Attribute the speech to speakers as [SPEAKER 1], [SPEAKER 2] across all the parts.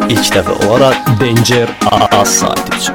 [SPEAKER 1] İlk dəfə olaraq Danger az saat üçün.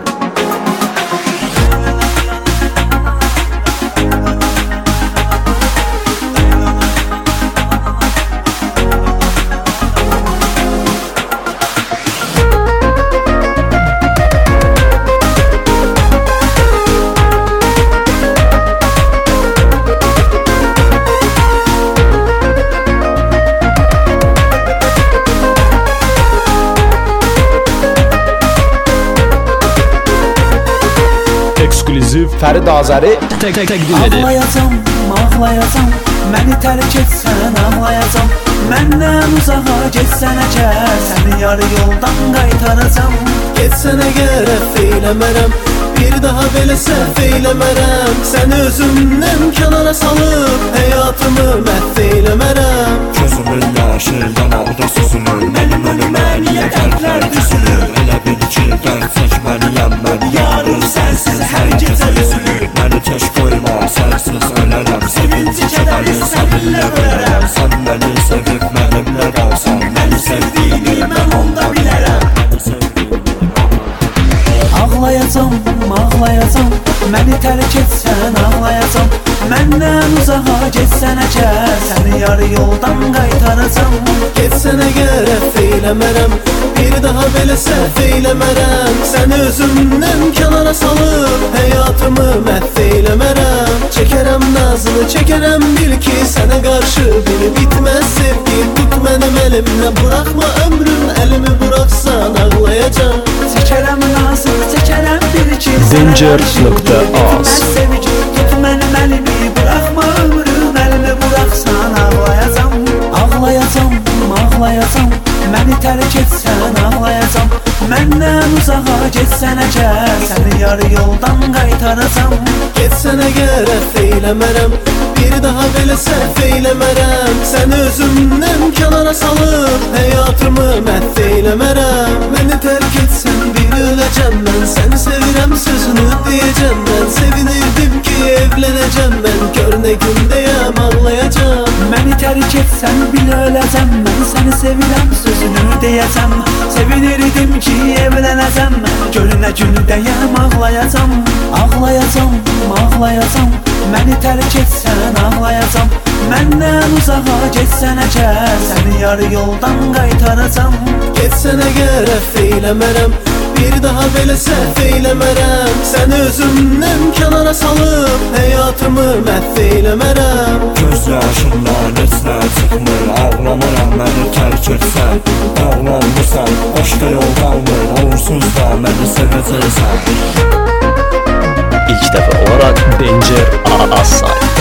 [SPEAKER 1] Ekskluziv Fərid Azəri təqdim edir.
[SPEAKER 2] Ağlayacam, ağlayacam, məni tərk etsən ağlayacam. Məndən uzağa getsən əgər, səni yarı yoldan qaytaracam.
[SPEAKER 3] Getsən əgər əff eyləmərəm, bir daha belə səhv eyləmərəm. Səni özümdən kənara salıb, həyatımı məhv eyləmərəm.
[SPEAKER 4] Gözümün yaşından alda süzülür, mənim önümə niyə qəlblər düzülür? Elə bil ki, gerçək məniyəm mən, yarın sənsiz hər gecə üzülür. Məni keş qoyma, sənsiz ölərəm, sevinci kədəri səninlə bölərəm. Sən məni sevib mənimlə qalsan, məni sevdiyini mən onda bilərəm.
[SPEAKER 2] Ağlayacam, ağlayacam, məni tərk etsən ağlayacam. Məndən uzağa getsən əgər, səni yarı yoldan qaytaracam.
[SPEAKER 3] Getsən əgər əff eyləmərəm, bir daha belə səhv eyləmərəm. Səni özümdən kənara salıb, həyatımı məhv eyləmərəm. Çəkərəm nazını, çəkərəm bil ki, sənə qarşı bir bitməz sevgi. Tut mənim əlimlə, buraxma ömrüm, əlimi buraxsan ağlayacam.
[SPEAKER 2] Çəkərəm nazını, çəkərəm bil ki,
[SPEAKER 1] Danger.az
[SPEAKER 2] tut mənim əlimi, buraxma ömrüm, əlimi buraxsan ağlayacam. Ağlayacam, ağlayacam, məni tərk etsən ağlayacam. Məndən uzağa getsən əgər, səni yarı yoldan qaytaracam.
[SPEAKER 3] Getsən əgər əff eyləmərəm, bir daha belə səhv eyləmərəm. Səni özümdən kənara salıb, həyatımı məhv eyləmərəm. Məni tərk etsən bir öləcəm mən, səni sevirəm sözünü deyəcəm mən. Sevinirdim ki, evlənəcəm mən, gör nə gündəyəm ağlayacam.
[SPEAKER 2] Məni tərk etsən bil öləcəm mən, səni sevirəm sözünü deyəcəm. Sevinirdim ki, evlənəcəm mən, gör nə gündəyəm ağlayacam. Ağlayacam, ağlayacam, məni tərk etsən ağlayacam. Məndən uzağa getsən əgər, səni yarı yoldan qaytaracam.
[SPEAKER 3] Getsən əgər əff eyləmərəm, bir daha belə səhv eyləmərəm. Səni özümdən kənara salıb, həyatımı məhv eyləmərəm.
[SPEAKER 4] Göz yaşından heç nə çıxmır, ağlamaram məni tərk etsən. Dağlanmışsan, başqa yol qalmır, onsuz da məni sevəcəksən.
[SPEAKER 1] İlk dəfə olaraq Danger az saat.